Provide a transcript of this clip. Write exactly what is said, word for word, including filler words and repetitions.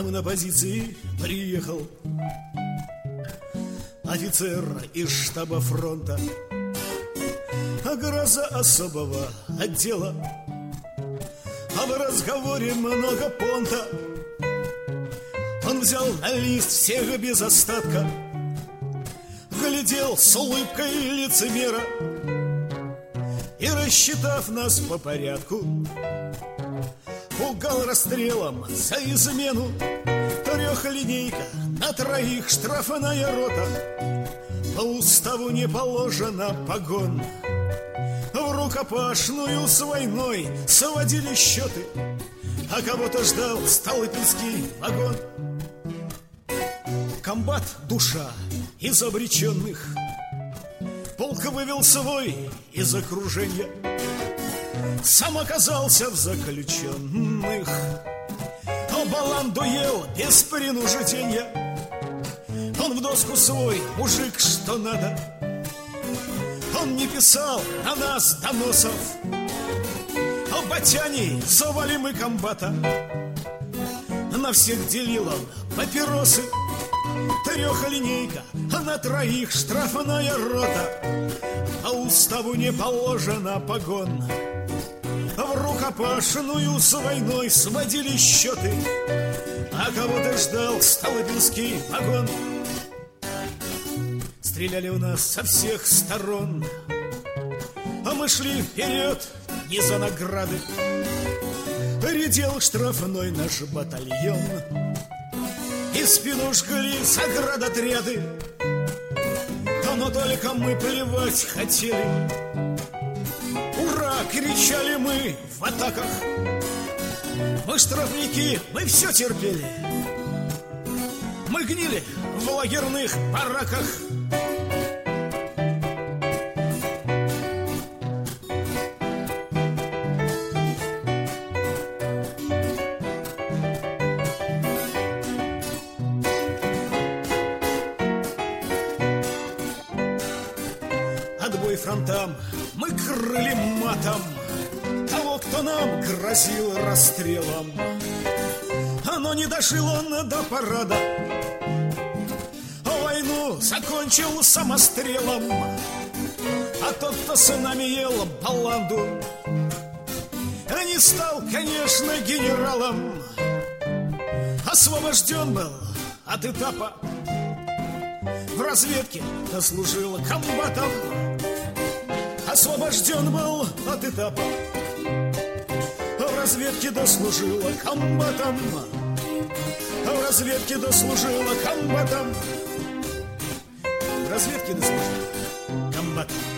нам на позиции приехал офицер из штаба фронта, гроза особого отдела. А в разговоре много понта. Он взял на лист всех без остатка, глядел с улыбкой лицемера и, рассчитав нас по порядку, пугал расстрелом за измену. Трехлинейка на троих, штрафная рота. По уставу не положено погон. В рукопашную с войной сводили счеты, а кого-то ждал Столыпинский вагон. Комбат — душа из обреченных. Полк вывел свой из окружения, сам оказался в заключенных. Но баланду ел без принуждения. Он в доску свой мужик, что надо. Он не писал на нас доносов. А батяне звали мы комбата. На всех делил он папиросы. Трехлинейка, а на троих штрафная рота. По уставу не положено погон. В рукопашную с войной сводили счеты, а кого-то ждал Столыпинский вагон. Стреляли у нас со всех сторон, а мы шли вперед не за награды. Редел штрафной наш батальон, и спину жгли заградотряды. Но только мы плевать хотели. Ура! Кричали мы в атаках. Мы штрафники, мы все терпели. Мы гнили в лагерных бараках. Отбой фронтам мы крыли матом того, кто нам грозил расстрелом. Но не дошел он до парада, войну закончил самострелом. А тот, кто с нами ел баланду, не стал, конечно, генералом. Освобожден был от этапа, в разведке дослужил комбатом. Освобожден был от этапа, в разведке дослужила комбатом. В разведке дослужила комбатом. В разведке дослужила комбатом.